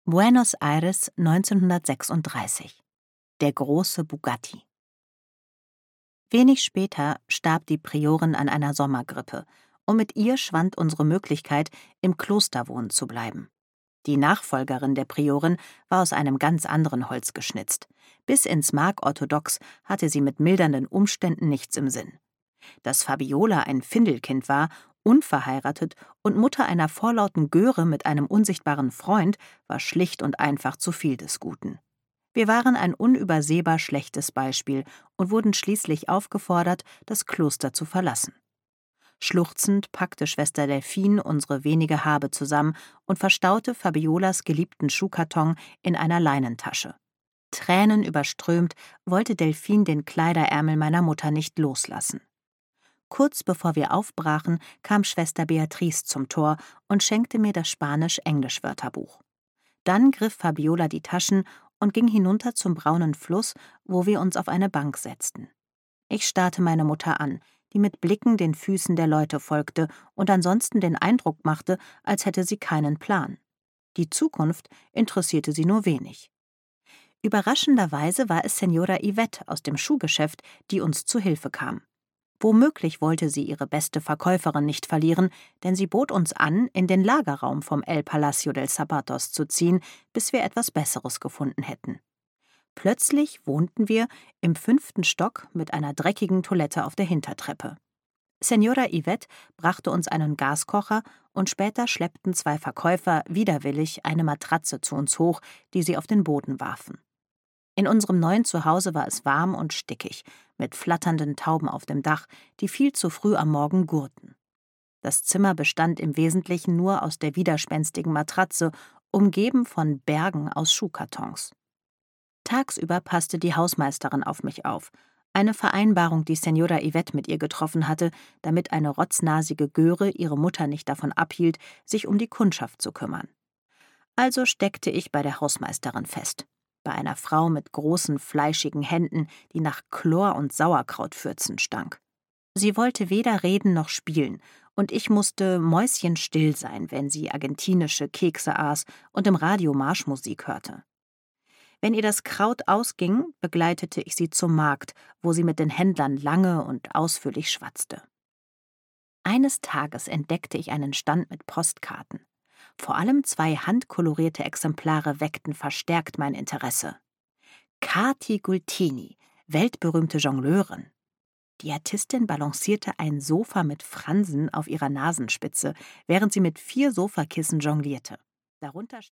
Buenos Aires 1936. Der große Bugatti. Wenig später starb die Priorin an einer Sommergrippe, und mit ihr schwand unsere Möglichkeit, im Kloster wohnen zu bleiben. Die Nachfolgerin der Priorin war aus einem ganz anderen Holz geschnitzt. Bis ins Mark orthodox hatte sie mit mildernden Umständen nichts im Sinn. Dass Fabiola ein Findelkind war, unverheiratet und Mutter einer vorlauten Göre mit einem unsichtbaren Freund, war schlicht und einfach zu viel des Guten. Wir waren ein unübersehbar schlechtes Beispiel und wurden schließlich aufgefordert, das Kloster zu verlassen. Schluchzend packte Schwester Delphine unsere wenige Habe zusammen und verstaute Fabiolas geliebten Schuhkarton in einer Leinentasche. Tränenüberströmt wollte Delphine den Kleiderärmel meiner Mutter nicht loslassen. Kurz bevor wir aufbrachen, kam Schwester Beatrice zum Tor und schenkte mir das Spanisch-Englisch-Wörterbuch. Dann griff Fabiola die Taschen und ging hinunter zum braunen Fluss, wo wir uns auf eine Bank setzten. Ich starrte meine Mutter an, die mit Blicken den Füßen der Leute folgte und ansonsten den Eindruck machte, als hätte sie keinen Plan. Die Zukunft interessierte sie nur wenig. Überraschenderweise war es Señora Yvette aus dem Schuhgeschäft, die uns zu Hilfe kam. Womöglich wollte sie ihre beste Verkäuferin nicht verlieren, denn sie bot uns an, in den Lagerraum vom El Palacio del Zapatos zu ziehen, bis wir etwas Besseres gefunden hätten. Plötzlich wohnten wir im 5. Stock mit einer dreckigen Toilette auf der Hintertreppe. Señora Yvette brachte uns einen Gaskocher und später schleppten 2 Verkäufer widerwillig eine Matratze zu uns hoch, die sie auf den Boden warfen. In unserem neuen Zuhause war es warm und stickig, mit flatternden Tauben auf dem Dach, die viel zu früh am Morgen gurrten. Das Zimmer bestand im Wesentlichen nur aus der widerspenstigen Matratze, umgeben von Bergen aus Schuhkartons. Tagsüber passte die Hausmeisterin auf mich auf, eine Vereinbarung, die Señora Yvette mit ihr getroffen hatte, damit eine rotznasige Göre ihre Mutter nicht davon abhielt, sich um die Kundschaft zu kümmern. Also steckte ich bei der Hausmeisterin fest. Bei einer Frau mit großen, fleischigen Händen, die nach Chlor und Sauerkrautfürzen stank. Sie wollte weder reden noch spielen, und ich musste mäuschenstill sein, wenn sie argentinische Kekse aß und im Radio Marschmusik hörte. Wenn ihr das Kraut ausging, begleitete ich sie zum Markt, wo sie mit den Händlern lange und ausführlich schwatzte. Eines Tages entdeckte ich einen Stand mit Postkarten. Vor allem 2 handkolorierte Exemplare weckten verstärkt mein Interesse. Kathi Gultini, weltberühmte Jongleurin. Die Artistin balancierte ein Sofa mit Fransen auf ihrer Nasenspitze, während sie mit 4 Sofakissen jonglierte. Darunter